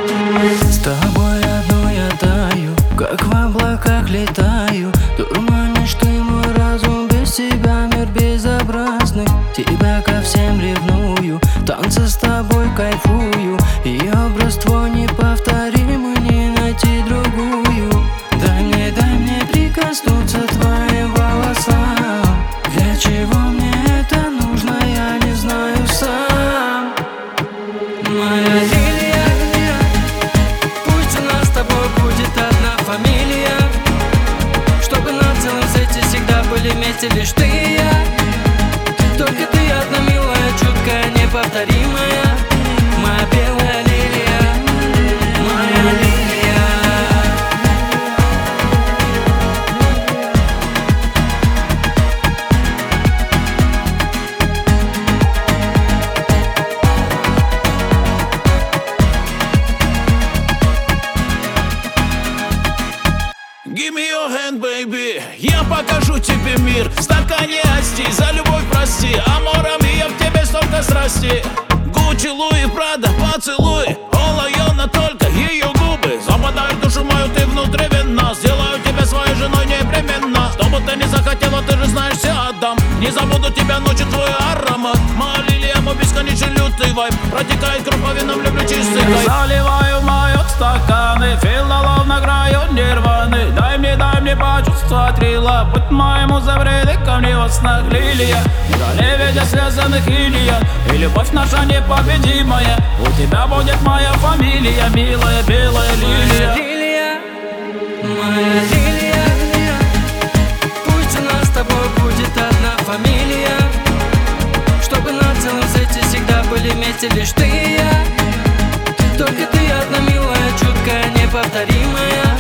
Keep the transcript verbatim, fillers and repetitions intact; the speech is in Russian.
С тобой одной я таю, как в облаках летаю. Дурманишь ты мой разум, без тебя мир безобразный. Тебя ко всем ревную, танцы с тобой кайфую. И образ твой неповторимый, не найти другую. Дай мне, дай мне прикоснуться твоим волосам. Для чего мне это нужно, я не знаю сам. Моя лилия, пусть у нас с тобой будет одна фамилия, чтобы на целом свете всегда были вместе лишь ты и я. Только ты одна милая, чуткая, неповторимая. Моя белая лилия, моя лилия. Give me your hand, baby. Я покажу тебе мир в стакане асти. За любовь прости, амора мия, в тебе столько страсти. Гуччи, Луи, Прада, поцелуй. Олайона, только ее губы западают в душу мою, ты внутривенно. Сделаю тебя своей женой непременно. Что бы ты ни захотела, ты же знаешь, все отдам. Не забуду тебя ночью, твой аромат. Моя лилия, мой бесконечный лютый вайб. Протекает круповином, люблю чистый кайф. Заливаю мои стаканы, филолов на краю нирваны. Дай мне, дай мне почувствовать рила. Будь моему забреды ко мне во снах лилия. В лебедя связанных илья. И любовь наша непобедимая. У тебя будет моя фамилия, милая белая лилия. Лилия, моя лилия, пусть у нас с тобой будет одна фамилия, чтобы на целом свете всегда были вместе лишь ты и я. Только ты одна милая, чуткая, неповторимая.